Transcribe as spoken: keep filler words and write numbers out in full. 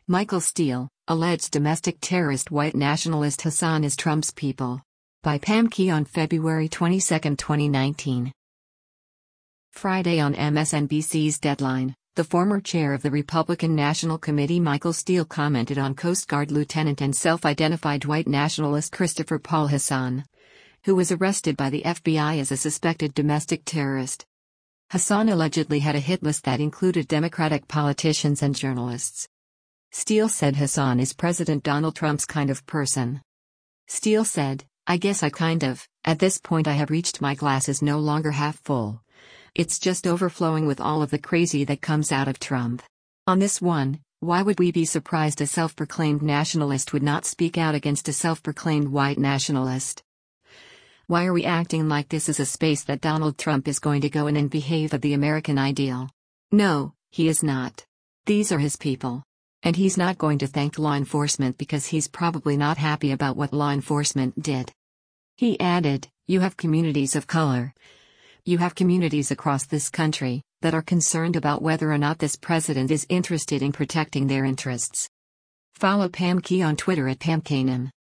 Michael Steele, alleged domestic terrorist white nationalist Hassan is Trump's people. By Pam Key on February twenty-second, twenty nineteen. Friday on M S N B C's Deadline, the former chair of the Republican National Committee Michael Steele commented on Coast Guard Lieutenant and self-identified white nationalist Christopher Paul Hassan, who was arrested by the F B I as a suspected domestic terrorist. Hassan allegedly had a hit list that included Democratic politicians and journalists. Steele said Hassan is President Donald Trump's kind of person. Steele said, "I guess I kind of, at this point I have reached my glass is no longer half full. It's just overflowing with all of the crazy that comes out of Trump. On this one, why would we be surprised a self-proclaimed nationalist would not speak out against a self-proclaimed white nationalist? Why are we acting like this is a space that Donald Trump is going to go in and behave of the American ideal? No, he is not. These are his people. And he's not going to thank law enforcement because he's probably not happy about what law enforcement did." He added, "You have communities of color. You have communities across this country that are concerned about whether or not this president is interested in protecting their interests." Follow Pam Key on Twitter at Pam Kanem.